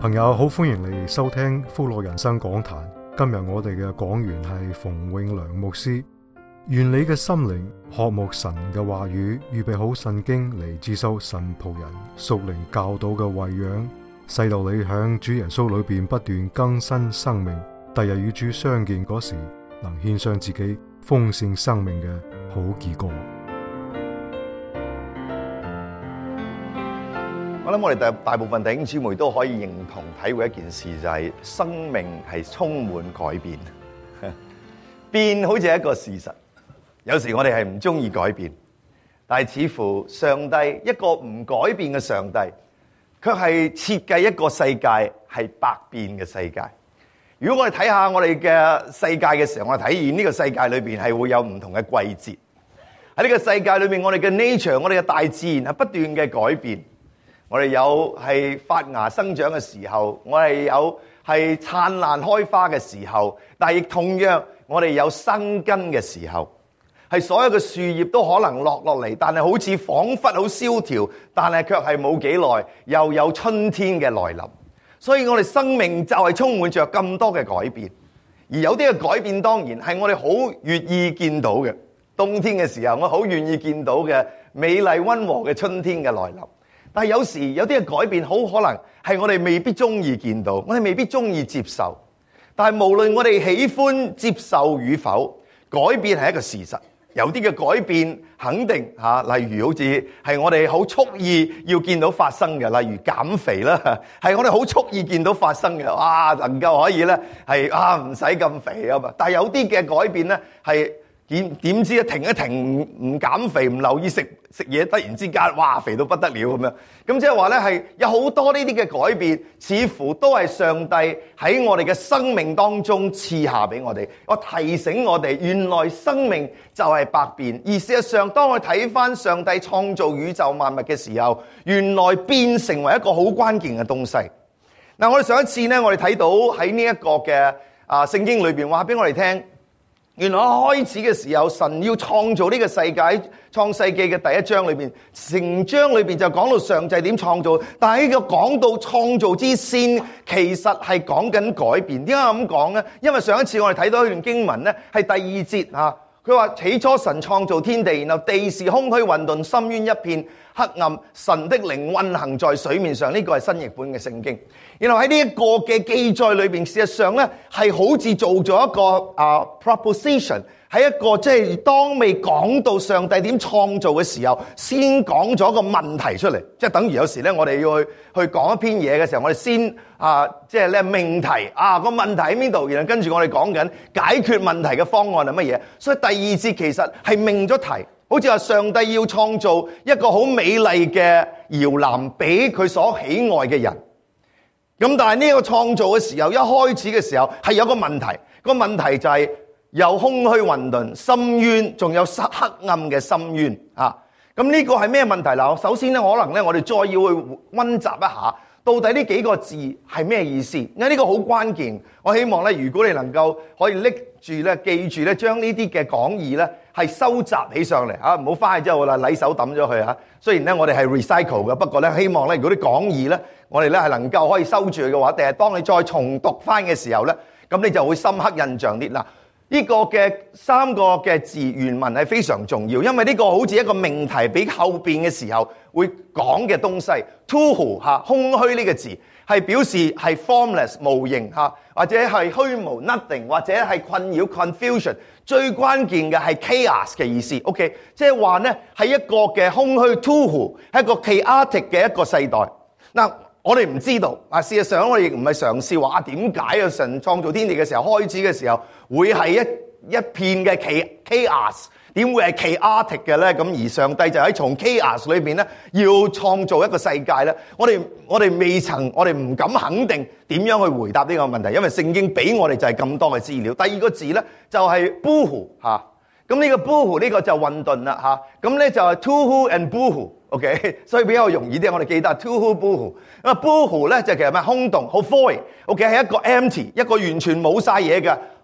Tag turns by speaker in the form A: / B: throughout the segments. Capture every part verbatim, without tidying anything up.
A: 朋友好，歡迎你收聽福樂人生講壇。今日我哋嘅講員係馮永良牧師。願你嘅心靈渴慕神嘅話語，預備好聖經嚟接收神僕人屬靈教導嘅餵養，使到你響主耶穌裏邊不斷更新生命，第日與主相見嗰時，能獻上自己豐盛生命嘅好結果。
B: 我諗我哋大大部分弟兄姊妹都可以認同體會一件事，就係生命係充滿改變，變好似係一個事實。有時我哋係唔中意改變，但係似乎上帝一個唔改變嘅上帝，卻係設計一個世界係百變嘅世界。如果我哋睇下我哋嘅世界嘅時候，我哋體現呢個世界裏邊係會有唔同嘅季節。喺呢個世界裏邊，我哋嘅 nature， 我哋嘅大自然係不斷嘅改變。我哋有係發芽生長嘅時候，我哋有係燦爛開花嘅時候，但係亦同樣我哋有生根嘅時候，係所有嘅樹葉都可能落落嚟，但係好似彷彿好蕭條，但係卻係冇幾耐又有春天嘅來臨。所以我哋生命就係充滿着咁多嘅改變，而有啲嘅改變當然係我哋好願意見到嘅。冬天嘅時候，我好願意見到嘅美麗溫和嘅春天嘅來臨。但係有時有啲嘅改變好可能係我哋未必中意見到，我哋未必中意接受。但係無論我哋喜歡接受與否，改變係一個事實。有啲嘅改變肯定嚇，例如好似係我哋好蓄意要見到發生嘅，例如減肥啦，係我哋好蓄意見到發生嘅。哇，能夠可以咧係啊唔使咁肥啊嘛。但係有啲嘅改變咧係點點知停一停唔減肥，唔留意食食嘢，突然之間哇肥到不得了咁樣。咁即係話咧係有好多呢啲嘅改變，似乎都係上帝喺我哋嘅生命當中賜下俾我哋。我提醒我哋，原來生命就係百變。而事實上，當我睇翻上帝創造宇宙萬物嘅時候，原來變成為一個好關鍵嘅東西。嗱，我哋上一次咧，我哋睇到喺呢一個嘅啊聖經裏邊話俾我哋聽。原來開始嘅時候，神要創造呢個世界，創世記嘅第一章裏邊，成章裏邊就講到上帝點創造。但係呢個講到創造之先，其實係講緊改變。點解咁講呢？因為上一次我哋睇到一段經文呢，係第二節啊，佢話起初神創造天地，然後地是空虛混沌，深淵一片黑暗，神的靈運行在水面上。呢個係新譯本嘅聖經。然後喺呢一個嘅記載裏邊，事實上咧係好似做咗一個啊 proposition， 係一個即係當未講到上帝點創造嘅時候，先講咗個問題出嚟。即係等於有時咧，我哋要去去講一篇嘢嘅時候，我哋先啊即係咧命題啊個問題喺邊度，然後跟住我哋講緊解決問題嘅方案係乜嘢。所以第二節其實係命咗題。好似話上帝要創造一個好美麗嘅搖籃俾佢所喜愛嘅人，咁但係呢個創造嘅時候，一開始嘅時候係有個問題，個問題就係有空虛混沌、深淵，仲有黑暗嘅深淵啊！咁呢個係咩問題嗱？首先咧，可能咧我哋再要去溫習一下，到底呢幾個字係咩意思？因為呢個好關鍵。我希望咧，如果你能夠可以拎住咧、記住咧，將呢啲嘅講義咧係收集起上嚟嚇，唔好翻去之後啦，禮手抌咗佢嚇。雖然咧我哋係 recycle 嘅，不過咧希望咧，如果啲講義咧，我哋咧係能夠可以收住嘅話，定係當你再重讀翻嘅時候咧，咁你就會深刻印象啲嗱。呢個嘅三個嘅字原文係非常重要，因為呢個好似一個命題俾後邊嘅時候會講嘅東西。Tuhu 嚇，空虛呢個字係表示係 formless 無形嚇，或者係虛無 nothing， 或者係困擾 confusion。最關鍵嘅係 chaos 嘅意思。OK， 即係話咧係一個嘅空虛 Tuhu， 係一個 chaotic 嘅一個世代。嗱。我哋唔知道啊！事實上，我哋亦唔係嘗試話點解啊神創造天地嘅時候，開始嘅時候會係一一片嘅 chaos， 點會係 chaotic 嘅咧？咁而上帝就喺從 chaos 裏邊咧，要創造一個世界咧。我哋我哋未曾，我哋唔敢肯定點樣去回答呢個問題，因為聖經俾我哋就係咁多嘅資料。第二個字咧就係 buhu 嚇，咁呢個 buhu 呢個就混沌啦嚇，咁咧就係 tuhu and buhu。OK， 所以比較容易啲，我哋記得 tuhu buhu。咁啊 buhu 咧就其實咩空洞，好 void。OK， 係一個 empty， 一個完全冇晒嘢嘅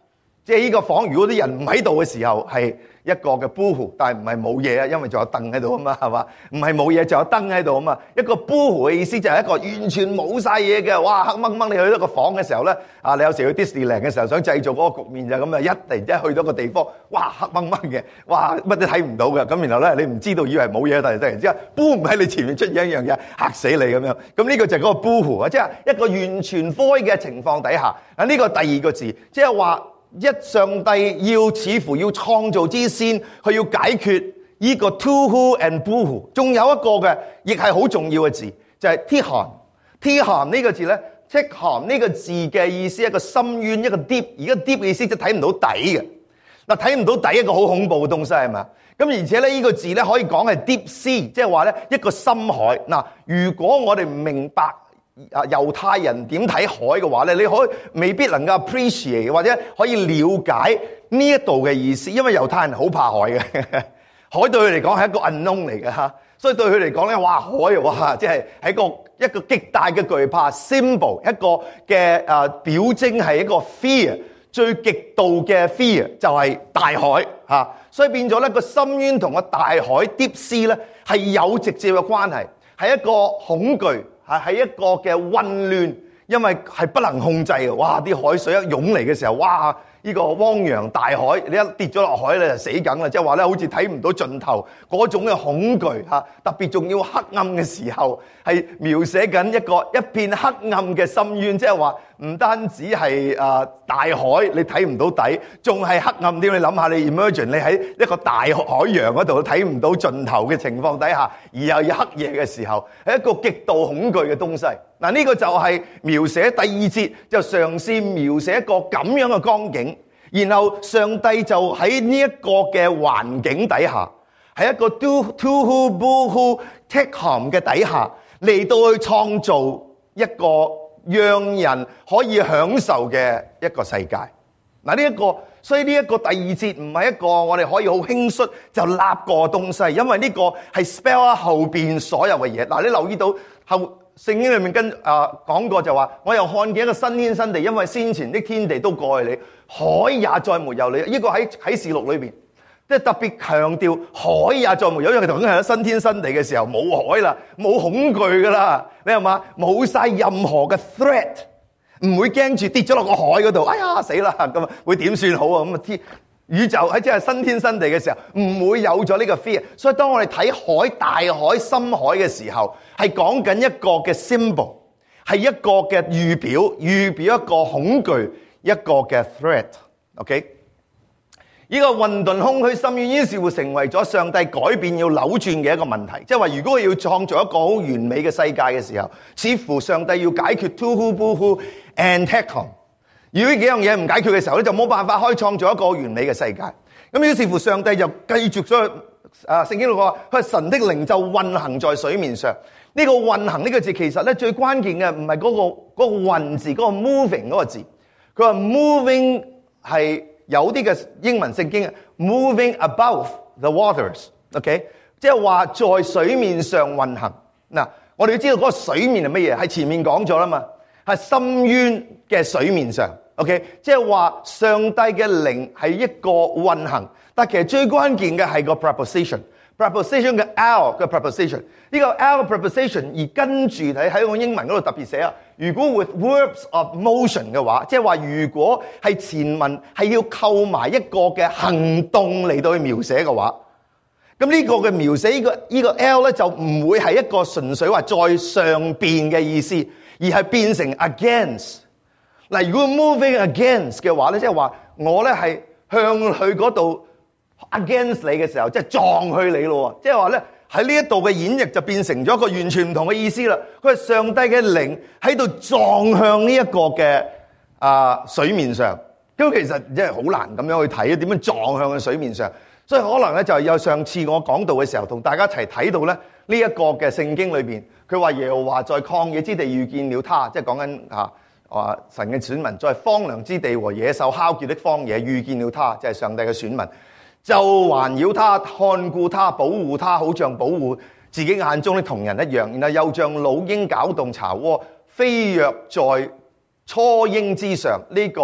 B: 即係呢個房，如果啲人唔喺度嘅時候，係一個嘅 boohoo，但係唔係冇嘢啊，因為仲有凳喺度啊嘛，係嘛？唔係冇嘢，仲有燈喺度啊嘛。一個 boohoo 嘅意思就係一個完全冇晒嘢嘅，哇黑掹掹！你去到個房嘅時候咧，啊你有時去 Disneyland 嘅時候想製造嗰個局面就咁啊，一突然之間去到個地方，哇黑掹掹嘅，哇乜都睇唔到嘅，咁然後咧你唔知道以為冇嘢，突然突然之間 boom 喺你前面出現一樣嘢，嚇死你咁樣。咁呢個就係嗰個 boohoo 啊，即係一個完全 void 嘅情況底下。啊呢個第二個字，即係話。一上帝要似乎要創造之先，佢要解決呢個 to-who and boo-who， 仲有一個嘅，亦係好重要嘅字，就係 Tehom。Tehom 呢個字咧 Tehom 呢個字嘅意思係一個深淵，一個 deep， 而家 deep 嘅意思即係睇唔到底嘅。嗱，睇唔到底一個好恐怖嘅東西係嘛？咁而且咧呢個字咧可以講係 deep sea， 即係話咧一個深海。嗱，如果我哋唔明白啊，猶太人點睇海嘅話咧，你可以未必能夠 appreciate 或者可以了解呢一度嘅意思，因為猶太人好怕海嘅，海對佢嚟講係一個 unknown 嚟嘅嚇，所以對佢嚟講咧，哇海哇，即係係一個一個極大嘅懼怕 symbol， 一個嘅啊表徵係一個 fear， 最極度嘅 fear 就係大海嚇，所以變咗咧個深淵同個大海 deep sea 咧係有直接嘅關係，係一個恐懼。係喺一個嘅混亂，因為係不能控制嘅。哇！啲海水一湧嚟嘅時候，哇！呢個汪洋大海，你一跌咗落海咧就死梗啦。即係話咧，好似睇唔到盡頭嗰種嘅恐懼嚇。特別仲要黑暗嘅時候，係描寫緊一個一片黑暗嘅深淵。即係話唔單止係啊大海，你睇唔到底，仲係黑暗啲。你諗下，你 imagine 你喺一個大海洋嗰度睇唔到盡頭嘅情況底下，而又要黑夜嘅時候，係一個極度恐懼嘅東西。嗱，呢個就係描寫第二節，就嘗試描寫一個咁樣嘅光景，然後上帝就喺呢一個嘅環境底下，喺一個 to-who boo-who Tehom 嘅底下嚟到去創造一個讓人可以享受嘅一個世界。嗱，呢一個，所以呢一個第二節唔係一個我哋可以好輕率就立過東西，因為呢個係 spell 後邊所有嘅嘢。嗱，你留意到後。聖經裏面跟啊講過就話，我又看見一個新天新地，因為先前的天地都過去你，海也再沒有你。呢、這個喺啟示錄裏邊，即係特別強調海也再沒有，因為佢頭先係新天新地嘅時候冇海啦，冇恐懼噶啦，你係嘛？冇晒任何嘅 threat， 唔會驚住跌咗落個海嗰度，哎呀死啦咁啊，會點算好啊？咁啊天。宇宙喺即係新天新地嘅時候，唔會有咗呢個 fear。所以當我哋睇海、大海、深海嘅時候，係講緊一個嘅 symbol， 係一個嘅預表，預表一個恐懼，一個嘅 threat。OK， 呢個混沌空虛深淵，於是會成為咗上帝改變要扭轉嘅一個問題。即係話，如果佢要創造一個好完美嘅世界嘅時候，似乎上帝要解決 to-who boo-who and Tehom。如果呢幾樣嘢唔解決嘅時候咧，就冇辦法可以創造一個完美嘅世界。咁於是乎，上帝就繼續咗啊，聖經裏話，佢係神的靈就運行在水面上。呢、這個運行呢個字其實咧最關鍵嘅唔係嗰個嗰、那個運字，嗰、那個 moving 嗰個字。佢話 moving 係有啲嘅英文聖經 moving above the waters。OK， 即係話在水面上運行。嗱，我哋要知道嗰個水面係乜嘢？係前面講咗啦嘛。係深淵嘅水面上 ，OK， 即係話上帝嘅靈係一個運行，但其實最關鍵嘅係個 preposition，preposition 嘅 L 嘅 preposition， 呢個 L 嘅 preposition 而跟住你喺個英文嗰度特別寫啊，如果 with verbs of motion 嘅話，即係話如果係前文係要扣埋一個嘅行動嚟到去描寫嘅話，咁呢個嘅描寫呢個呢個 L 咧就唔會係一個純粹話在上邊嘅意思。而係變成 against。嗱，如果 moving against 嘅話咧，即係話我咧係向佢嗰度 against 你嘅時候，即係撞去你咯。即係話咧喺呢一度嘅演繹就變成咗一個完全唔同嘅意思啦。佢係上帝嘅靈喺度撞向呢一個嘅啊水面上。咁其實真係好難咁樣去睇，點樣撞向去水面上？所以可能咧就係有上次我講道嘅時候，同大家一齊睇到咧呢一個嘅聖經裏邊。佢話耶和華在曠野之地遇見了他，即係講緊啊，話神嘅選民在荒涼之地和野獸哮叫的荒野遇見了他，即係上帝嘅選民，就環繞他、看顧他、保護他，好像保護自己眼中的瞳人一樣。然後又像老鷹攪動巢窩，飛躍在雛鷹之上。呢、這個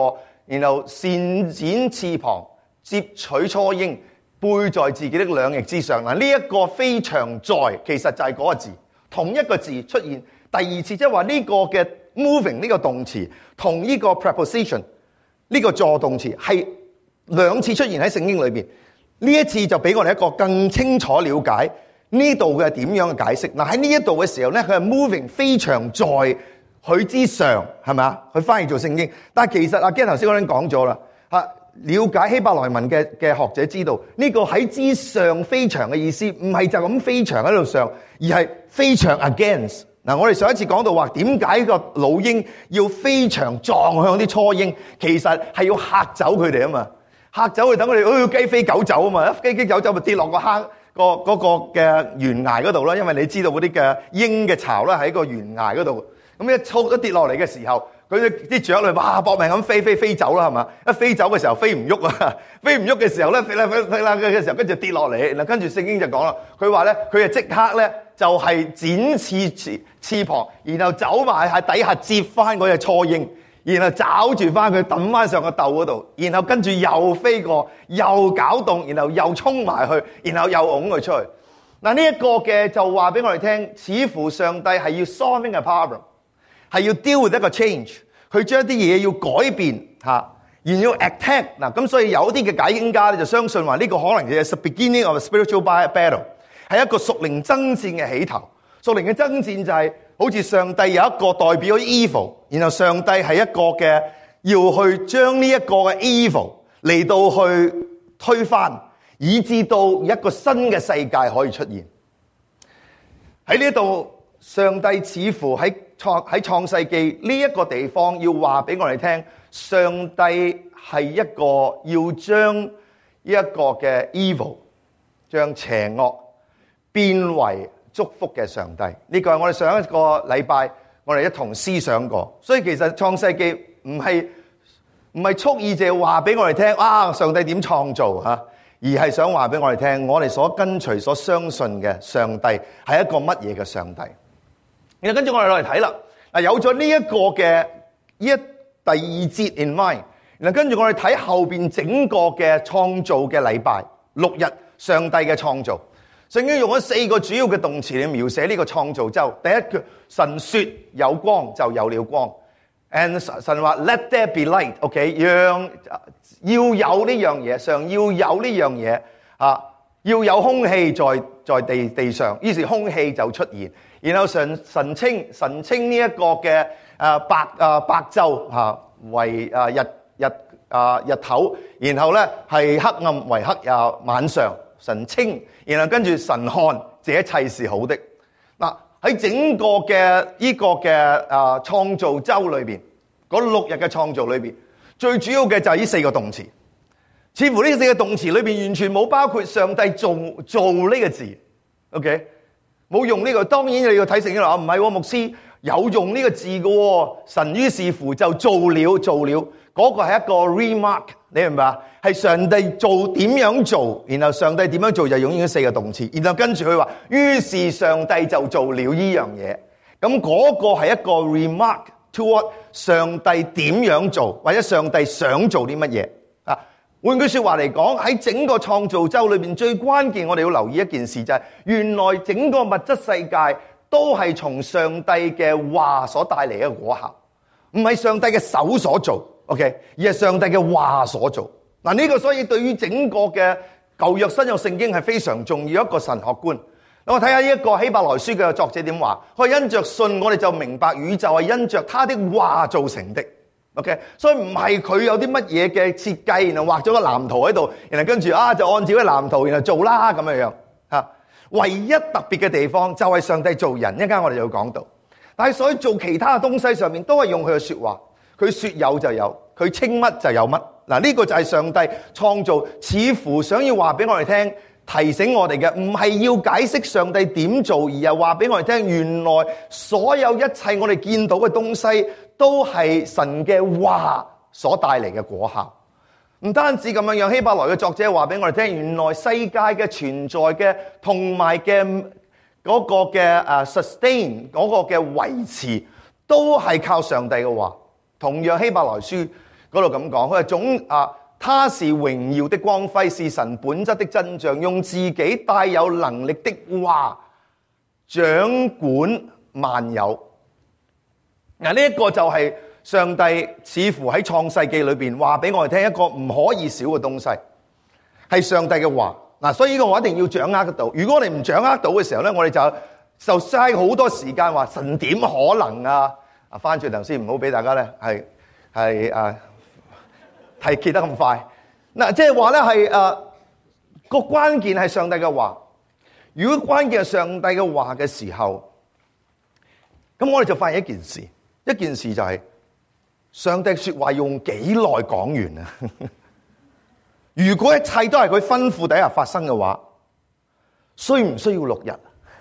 B: 然後扇展翅膀，接取初鷹，背在自己的兩翼之上。嗱，呢一個非常在，其實就係嗰個字，同一個字出現第二次，即係話呢個嘅 moving 呢個動詞同呢個 preposition 呢個助動詞係兩次出現喺聖經裏邊。呢一次就俾我哋一個更清楚了解呢度嘅點樣嘅解釋。嗱，喺呢一度嘅時候咧，佢係 moving 非常在佢之上，係咪啊？佢翻譯做聖經，但係其實阿 Ken 頭先我已經講咗啦，嚇，了解希伯來文嘅嘅學者知道呢個喺之上飛翔嘅意思，唔係就咁飛翔喺度上，而係飛翔 against。嗱，我哋上一次講到話點解個老鷹要飛翔撞向啲初鷹，其實係要嚇走佢哋啊嘛。嚇走佢，等佢哋，哦，雞飛狗走啊嘛！一雞飛狗走咪跌落個坑個嗰個嘅懸崖嗰度啦。因為你知道嗰啲嘅鷹嘅巢咧喺個懸崖嗰度，咁一操一跌落嚟嘅時候，佢啲雀類哇搏命咁飛飛飛走啦，係嘛？一飛走嘅時候飛唔喐啊，飛唔喐嘅時候咧飛啦飛飛啦嘅時候，跟住跌落嚟。嗱，跟住聖經就講啦，佢話咧佢就即刻咧就係展翅翅翅膀，然後走埋喺底下接翻嗰隻初鷹。然後找住翻佢，抌翻上個竇嗰度，然後跟住又飛過，又搞動，然後又衝埋去，然後又拱佢出去。嗱，呢一個嘅就話俾我哋聽，似乎上帝係要 solving a problem， 係要 deal with 一個 change， 佢將一啲嘢要改變嚇，然後要 attack。嗱，咁所以有啲嘅解經家咧就相信話呢個可能係 the beginning of a spiritual battle， 係一個屬靈爭戰嘅起頭。屬靈嘅爭戰就係、是。好似上帝有一個代表 evil， 然後上帝係一個嘅要去將呢一個嘅 evil 嚟到去推翻，以至到一個新嘅世界可以出現。喺呢度，上帝似乎喺創喺創世記呢一個地方要話俾我哋聽，上帝係一個要將呢一個嘅 evil 將邪惡變為祝福嘅上帝。呢個係我哋上一個禮拜我哋一同思想過，所以其實創世記唔係唔係蓄意就話俾我哋聽啊上帝點創造吓，而係想話俾我哋聽，我哋所跟隨所相信嘅上帝係一個乜嘢嘅上帝。然後跟住我哋落嚟睇啦，嗱，有咗呢一個嘅呢一第二節 in mind， 然後跟住我哋睇後邊整個嘅創造嘅禮拜六日上帝嘅創造。聖經用咗四個主要嘅動詞嚟描寫呢個創造周。第一句，神說有光就有了光 ，and 神話 let there be light，OK， 讓要有呢樣嘢，上要有呢樣嘢啊，要有空氣在在地地上，於是空氣就出現。然後神神稱神稱呢一個嘅誒白誒白晝嚇為誒日日誒日頭，然後咧係黑暗為黑夜晚上。神稱，然後跟住神看，這一切是好的。嗱，喺整個嘅呢個嘅啊創造周裏邊，嗰六日嘅創造裏邊，最主要嘅就係呢四個動詞。似乎呢四個動詞裏邊完全冇包括上帝做做呢個字 ，OK， 冇用呢個。當然你要睇聖經啦，唔係牧師有用呢個字嘅。神於是乎就做了做了，嗰個係一個 remark， 你明白？係上帝做點樣做，然後上帝點樣做就用呢四個動詞，然後跟住佢話，於是上帝就做了呢樣嘢。咁嗰個係一個 remark toward 上帝點樣做，或者上帝想做啲乜嘢啊？換句說話嚟講，喺整個創造周裏邊，最關鍵我哋要留意一件事就係，原來整個物質世界都係從上帝嘅話所帶嚟嘅果效，唔係上帝嘅手所做 ，OK， 而係上帝嘅話所做。嗱，呢個所以對於整個嘅舊約新約聖經係非常重要一個神學觀。我睇下呢一個希伯來書嘅作者點話，佢因着信我哋就明白宇宙係因着他的話造成的。OK， 所以唔係佢有啲乜嘢嘅設計，然後畫咗個藍圖喺度，然後跟住啊就按照個藍圖然後做啦咁樣樣吓。唯一特別嘅地方就係上帝做人，一陣間我哋就會講到。但係所以做其他嘅東西上面都係用佢嘅說話，佢說有就有，佢稱乜就有乜。嗱，呢個就係上帝創造，似乎想要話俾我哋聽，提醒我哋嘅，唔係要解釋上帝點做，而係話俾我哋聽，原來所有一切我哋見到嘅東西，都係神嘅話所帶嚟嘅果效。唔單止咁樣樣，希伯來嘅作者話俾我哋聽，原來世界嘅存在嘅同埋嘅嗰個嘅誒 sustain 嗰個嘅維持，都係靠上帝嘅話。同樣希伯來書嗰度咁講，佢話總啊，他是榮耀的光輝，是神本質的真像，用自己帶有能力的話掌管萬有。嗱，呢一個就係上帝似乎喺創世記裏邊話俾我哋聽一個唔可以少嘅東西，係上帝嘅話。嗱，所以呢個我一定要掌握得到。如果我哋唔掌握到嘅時候咧，我哋就就嘥好多時間話神點可能啊？啊，翻轉頭先，唔好俾大家咧係係啊係揭得咁快。嗱，即係話咧係誒個關鍵係上帝嘅話。如果關鍵係上帝嘅話嘅時候，咁我哋就發現一件事，一件事就係、是、上帝說話用幾耐講完啊？如果一切都係佢吩咐底下發生嘅話，需唔需要六日？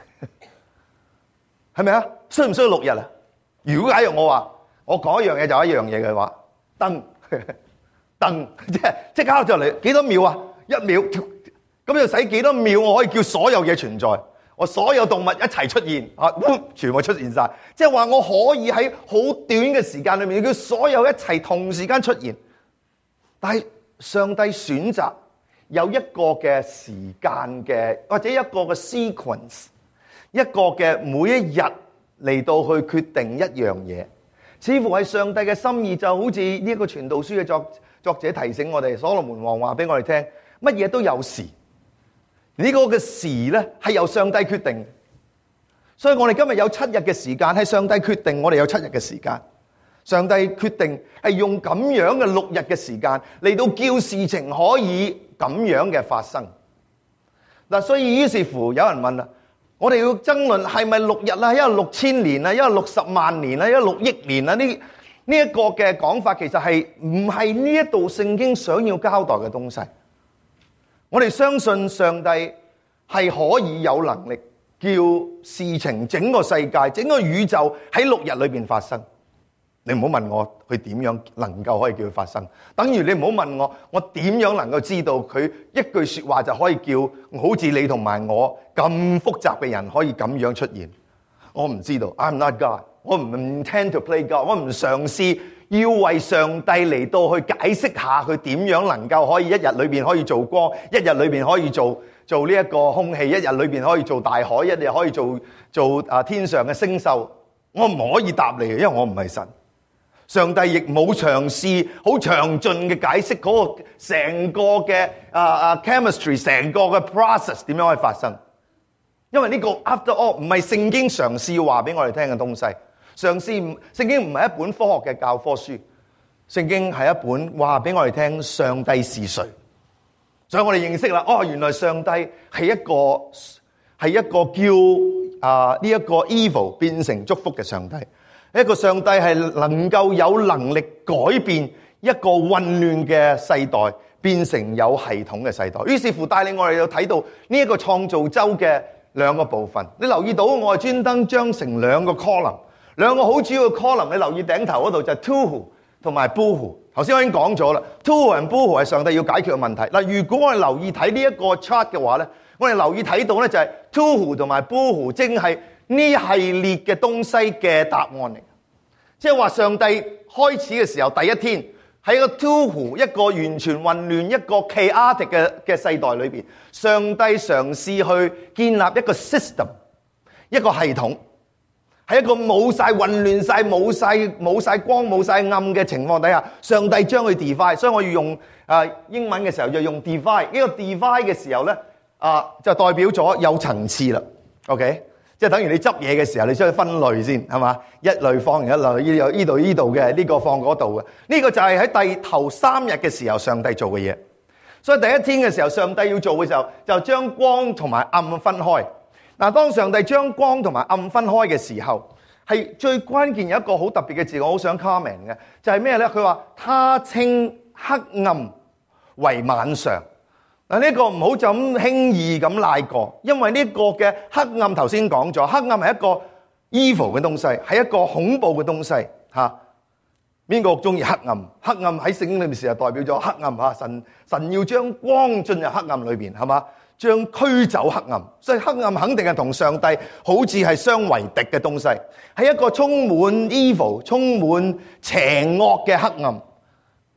B: 係咪啊？需唔需要六日啊？如果假如我話我講一樣嘢就一樣嘢嘅話，噔噔，即係即刻就嚟幾多秒啊？一秒，咁要使幾多秒我可以叫所有嘢存在？我所有動物一齊出現啊，全部出現晒，即係話我可以喺好短嘅時間裏面叫所有一齊同時間出現。但係上帝選擇有一個嘅時間嘅，或者一個嘅 sequence， 一個嘅每一日嚟到去決定一樣嘢，似乎係上帝嘅心意。就好似呢一個傳道書嘅作作者提醒我哋，所羅門王話俾我哋聽，乜嘢都有時。呢個嘅時咧係由上帝決定，所以我哋今日有七日嘅時間係上帝決定，我哋有七日嘅時間。上帝決定係用咁樣嘅六日嘅時間嚟到叫事情可以咁樣嘅發生。嗱，所以於是乎有人問啦，我哋要爭論係咪六日啦，因為六千年啦，因為六十萬年啦，因為六億年啦，呢呢一個嘅講法其實係唔係呢一度聖經想要交代嘅東西。我哋相信上帝係可以有能力叫事情整個世界、整個宇宙喺六日裏邊發生。你唔好問我佢點樣能夠可以叫佢發生，等於你唔好問我我點樣能夠知道佢一句說話就可以叫好似你同埋我咁複雜嘅人可以咁樣出現。我唔知道 ，I'm not God， 我唔 intend to play God， 我唔嘗試要為上帝嚟到去解釋下佢點樣能夠可以一日裏邊可以做光，一日裏邊可以做做呢一個空氣，一日裏邊可以做大海，一日可以做做啊天上嘅星宿。我唔可以答你嘅，因為我唔係神。上帝亦冇嘗試好詳盡嘅解釋嗰個成個嘅啊啊 chemistry， 成個嘅 process 點樣可以發生。因為呢個 after all 唔係聖經嘗試話俾我哋聽嘅東西。嘗試唔聖經唔係一本科學嘅教科書，聖經係一本話俾我哋聽上帝是誰。所以我哋認識啦，哦，原來上帝係一個係一個叫啊呢一個 evil 變成祝福嘅上帝。一個上帝係能夠有能力改變一個混亂嘅世代，變成有系統嘅世代。於是乎帶領我哋又睇到呢一個創造周嘅兩個部分。你留意到我係專登將成兩個 column， 兩個好主要嘅 column。你留意頂頭嗰度就係 Tohu 同埋 Bohu。頭先我已經講咗啦 ，Tohu and Bohu 係上帝要解決嘅問題。嗱，如果我哋留意睇呢一個 chart 嘅話咧，我哋留意睇到咧就係 Tohu 同埋 Bohu， 正係呢系列嘅東西嘅答案嚟。即係話上帝開始嘅時候，第一天喺一個 Tohu， 一個完全混亂、一個 chaotic 嘅嘅世代裏邊，上帝嘗試去建立一個 system， 一個系統，喺一個冇晒混亂晒、冇晒冇晒光、冇晒暗嘅情況底下，上帝將佢 divide。所以我要用啊英文嘅時候就用 divide。呢個 divide 嘅時候咧啊，就代表咗有層次啦。OK。即係等於你執嘢嘅時候，你需要分類先，係嘛？一類放完一類，呢度呢度呢度嘅，呢個放嗰度嘅。呢個就係喺第頭三日嘅時候，上帝做嘅嘢。所以第一天嘅時候，上帝要做嘅時候，就將光同埋暗分開。嗱，當上帝將光同埋暗分開嘅時候，係最關鍵有一個好特別嘅字，我好想 comment 嘅，就係咩咧？佢話他稱黑暗為晚上。嗱，呢個唔好就咁輕易咁賴過，因為呢個嘅黑暗頭先講咗，黑暗係一個 evil 嘅東西，係一個恐怖嘅東西嚇。邊個中意黑暗？黑暗喺聖經裏面時就代表咗黑暗嚇。神神要將光進入黑暗裏邊，係嘛？將驅走黑暗，所以黑暗肯定係同上帝好似係相為敵嘅東西，係一個充滿 evil、充滿邪惡嘅黑暗。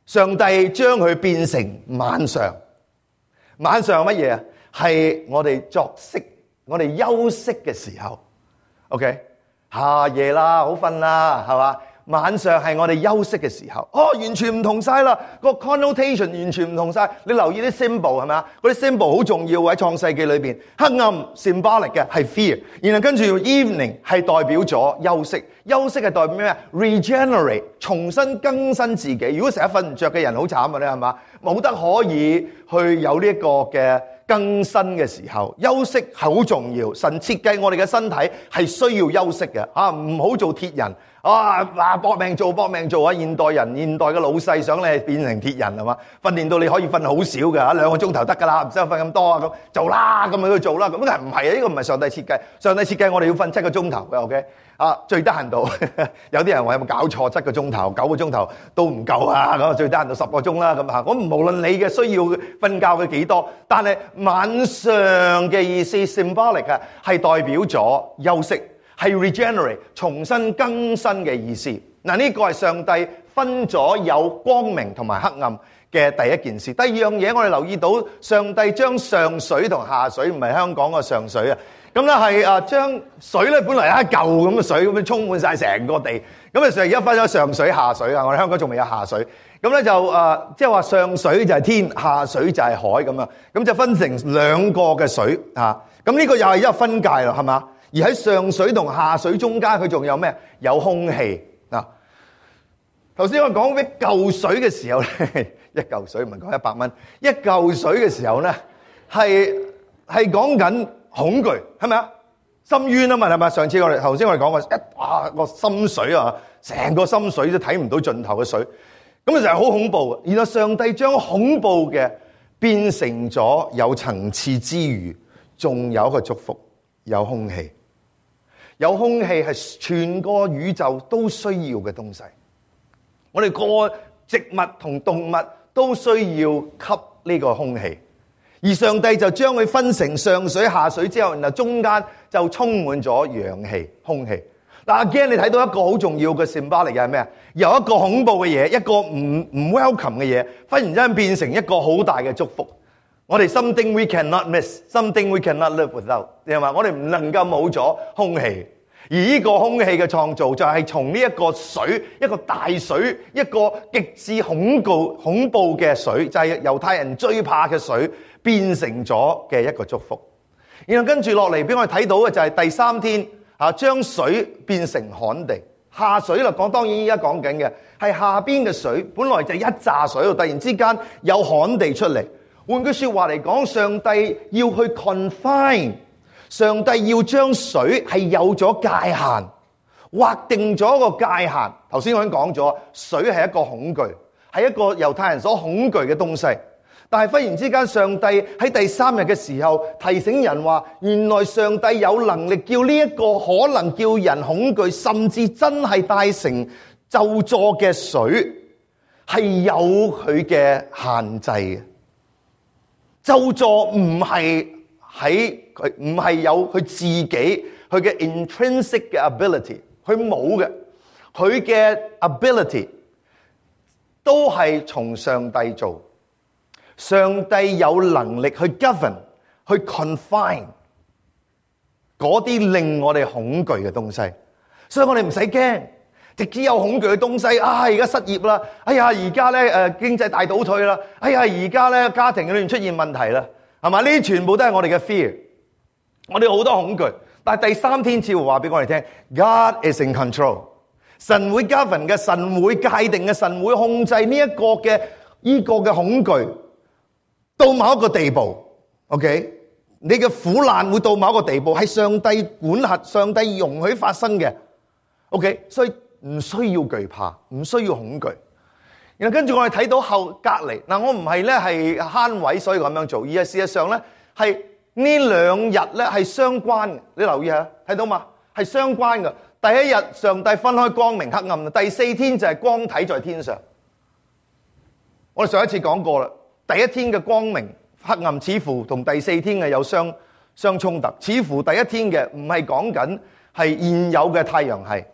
B: 上帝將佢變成晚上。晚上乜嘢啊？係我哋作息、我哋休息嘅時候。OK， 下夜啦，好瞓啦，係嘛？晚上係我哋休息嘅時候。哦，完全唔同晒啦，個 connotation 完全唔同晒。你留意啲 symbol 係咪啊？嗰啲 symbol 好重要喺創世記裏邊。黑暗 symbolic 嘅係 fear， 然後跟住 evening 係代表咗休息。休息係代表咩啊 ？regenerate， 重新更新自己。如果成日瞓唔着嘅人好慘嘅咧，係嘛？冇得可以去有呢一個嘅更新嘅時候，休息係好重要。神設計我哋嘅身體係需要休息嘅，啊，唔好做鐵人啊！嗱，搏命做搏命做啊！現代人現代嘅老細想你變成鐵人係嘛？訓練到你可以瞓好少嘅，兩個鐘頭得㗎啦，唔使瞓咁多啊！咁做啦，咁去做啦。咁梗係唔係啊？呢個唔係上帝設計。上帝設計我哋要瞓七個鐘頭嘅 ，OK？啊，最得閒到有啲人話有冇搞錯？七個鐘頭、九個鐘頭都唔夠啊！咁啊，最得閒到十個鐘啦咁嚇。我無論你嘅需要瞓覺嘅幾多，但係晚上嘅意思 symbolic 啊，係代表咗休息，係 regenerate 重新更新嘅意思。嗱，呢個係上帝分咗有光明同埋黑暗嘅第一件事。第二樣嘢我哋留意到，上帝將上水同下水，唔係香港嘅上水啊。咁咧係啊，將水咧本來有一嚿咁嘅水咁樣充滿晒成個地，咁啊成而家分咗上水下水啊！我哋香港仲未有下水，咁咧就誒，即係話上水就係天，下水就係海咁啊，咁就分成兩個嘅水啊。咁呢個又係一個分界啦，係嘛？而喺上水同下水中間，佢仲有咩？有空氣啊！頭先我講一嚿水嘅時候咧，一嚿水唔係講一百蚊，一嚿水嘅時候咧，係係講緊恐懼，係咪啊？深淵啊嘛，係咪？上次我哋頭先我哋講過一哇個深水啊，成個深水都睇唔到盡頭嘅水，咁就係好恐怖。然後上帝將恐怖嘅變成咗有層次之餘，仲有一個祝福，有空氣。有空氣係全個宇宙都需要嘅東西。我哋個植物同動物都需要吸呢個空氣。而上帝就將佢分成上水下水之後，然後中間就充滿咗氧氣、空氣。嗱，again你睇到一個好重要嘅 symbolic 係咩啊？由一個恐怖嘅嘢，一個唔唔 welcome 嘅嘢，忽然之間變成一個好大嘅祝福。我哋 something we cannot miss, something we cannot live without， 係嘛？我哋唔能夠冇咗空氣。而呢個空氣嘅創造就係從呢一個水，一個大水，一個極致恐怖恐怖嘅水，就係猶太人最怕嘅水，變成咗嘅一個祝福。然後跟住落嚟俾我哋睇到嘅就係第三天啊，將水變成旱地。下水啦，講當然依家講緊嘅係下邊嘅水，本來就一紮水，突然之間有旱地出嚟。換句說話嚟講，上帝要去 confine。上帝要將水係有咗界限，劃定咗個界限。頭先我已經講咗，水係一個恐懼，係一個猶太人所恐懼嘅東西。但係忽然之間，上帝喺第三日嘅時候提醒人話，原來上帝有能力叫呢一個可能叫人恐懼，甚至真係帶成咒詛嘅水，係有佢嘅限制嘅。咒詛唔係喺佢唔係有佢自己佢嘅 intrinsic 嘅 ability， 佢冇嘅，佢嘅 ability 都係從上帝做。上帝有能力去 govern， 去 confine 嗰啲令我哋恐懼嘅東西，所以我哋唔使驚。直至有恐懼嘅東西，啊而家失業啦，哎呀而家咧誒經濟大倒退啦，哎呀而家咧家庭裏面出現問題啦，係嘛？呢啲全部都係我哋嘅 fear。我哋好多恐懼，但係第三天似乎話俾我哋聽 God is in control， 神會 govern 嘅，神會界定嘅，神會控制呢一個嘅呢個嘅恐懼到某一個地步。 OK， 你嘅苦難會到某一個地步，係上帝管轄，上帝容許發生嘅。 OK， 所以唔需要懼怕，唔需要恐懼。然後跟住我哋睇到後隔離嗱，我唔係咧係慳位所以咁樣做，而係事實上咧係呢兩日咧係相關嘅，你留意下，睇到嘛？係相關嘅。第一日上帝分開光明黑暗，第四天就係光體在天上。我哋上一次講過啦，第一天嘅光明黑暗似乎同第四天嘅有相相衝突，似乎第一天嘅唔係講緊係現有嘅太陽系，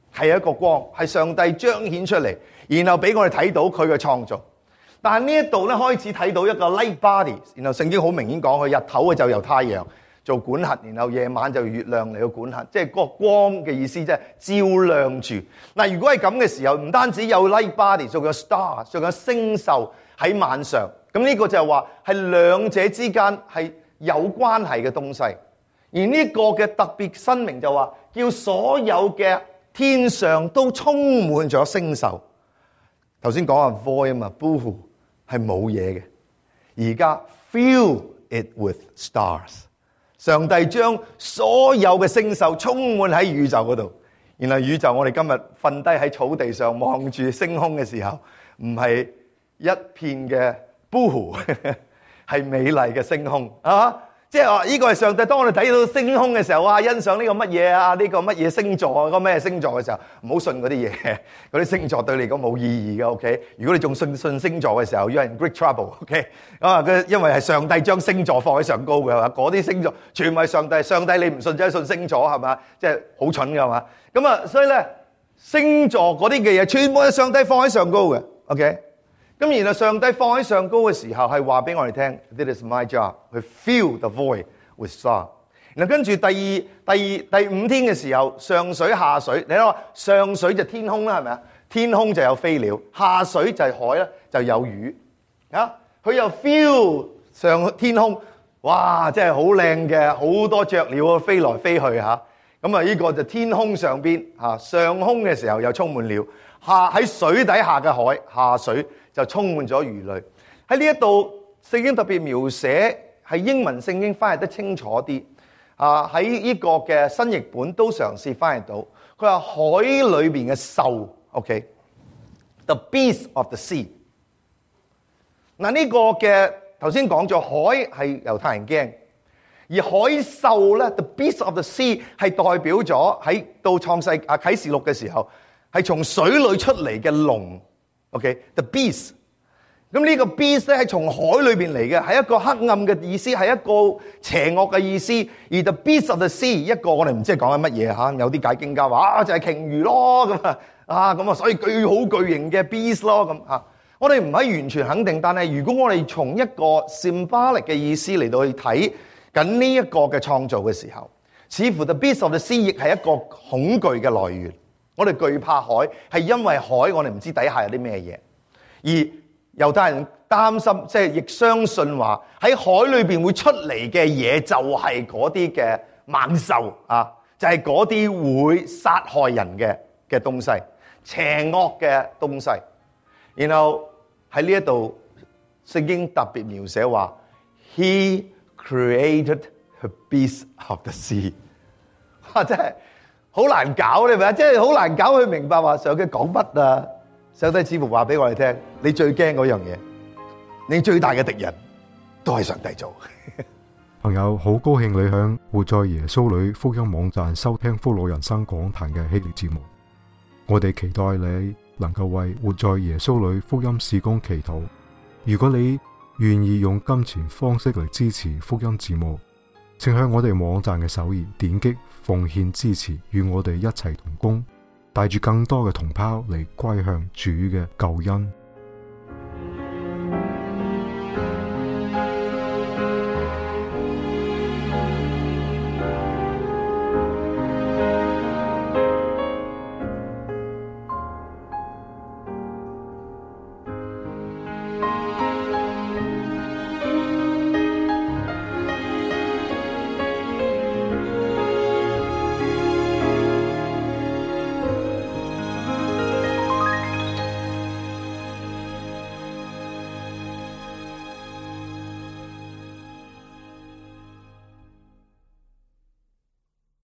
B: 係一個光，係上帝彰顯出嚟，然後俾我哋睇到佢嘅創造。但係呢一度咧開始睇到一個 light body， 然後聖經好明顯講，佢日頭嘅就由太陽做管轄，然後夜晚就月亮嚟到管轄，即係個光嘅意思，即係照亮住。嗱，如果係咁嘅時候，唔單止有 light body， 仲有 star， 仲有星宿喺晚上。咁呢個就係話係兩者之間係有關係嘅東西。而呢個嘅特別申明就話，叫所有嘅天上都充滿咗星宿。頭先講話 void 啊嘛 ，boo 係冇嘢嘅，而家 fill it with stars。上帝將所有嘅星宿充滿喺宇宙嗰度，然後宇宙我哋今日瞓低喺草地上望住星空嘅時候，唔係一片嘅 boo， 係美麗嘅星空啊！即係話呢個係上帝。當我哋睇到星空嘅時候，哇！欣賞呢個乜嘢啊？呢個乜嘢星座啊？嗰個咩星座嘅時候，唔好信嗰啲嘢，嗰啲星座對你嚟講冇意義嘅。OK， 如果你仲信信星座嘅時候，you're in great trouble。OK， 啊，因為係上帝將星座放喺上高嘅，係嘛？嗰啲星座全部係上帝，上帝你唔信就係信星座，係嘛？即係好蠢嘅，係嘛？咁啊，所以咧星座嗰啲嘅嘢，全部係上帝放喺上高嘅。OK。咁然後上帝放喺上高嘅時候，係話俾我哋聽 ，This is my job， 去 fill the void with star。然後跟住第二、第二、第五天嘅時候，上水下水，你睇下上水就天空啦，係咪啊？天空就有飛鳥，下水就係海啦，就有魚啊。佢又 fill 上天空，哇！真係好靚嘅，好多雀鳥啊飛來飛去嚇。咁啊，呢個就天空上邊嚇，上空嘅時候又充滿了，下喺水底下嘅海下水就充滿咗魚類。喺呢一度聖經特別描寫，係英文聖經翻譯得清楚啲啊。喺呢個嘅新譯本都嘗試翻譯到，佢話海裏邊嘅獸 ，OK，the beast of the sea。嗱，呢個嘅頭先講咗海係猶太人驚，而海獸咧 ，the beast of the sea 係代表咗喺到創世啊啟示錄嘅時候，係從水裏出嚟嘅龍。OK，the beast。咁呢個 beast 咧係從海裏邊嚟嘅，係一個黑暗嘅意思，係一個邪惡嘅意思。而 the beast of the sea 一個我哋唔知係講緊乜嘢嚇，有啲解經家話啊就係鯨魚咯咁啊，啊咁啊，所以巨好巨型嘅 beast 咯咁嚇。我哋唔係完全肯定，但係如果我哋從一個 symbolic 嘅意思嚟到去睇緊呢一個嘅創造嘅時候，似乎 the beast of the sea 亦係一個恐懼嘅來源。我哋懼怕海，係因為海我哋唔知底下有啲咩嘢。而猶太人擔心，即係亦相信話喺海裏邊會出嚟嘅嘢就係嗰啲嘅猛獸啊，就係嗰啲會殺害人嘅嘅東西，邪惡嘅東西。然後喺呢一度聖經特別描寫話 ，He created the beast of the sea。哇！真係好難搞，你明啊？即係好難搞去明白話上帝講乜啊？上帝似乎話俾我哋聽，你最驚嗰樣嘢，你最大嘅敵人都係上帝做。
A: 朋友，好高興你響活在耶穌裏福音網站收聽福樂人生講壇嘅系列節目。我哋期待你能夠為活在耶穌裏福音事工祈禱。如果你願意用金錢方式嚟支持福音節目，請向我哋網站嘅首頁點擊奉獻支持，與我哋一齊同工，帶住更多嘅同胞嚟歸向主嘅救恩。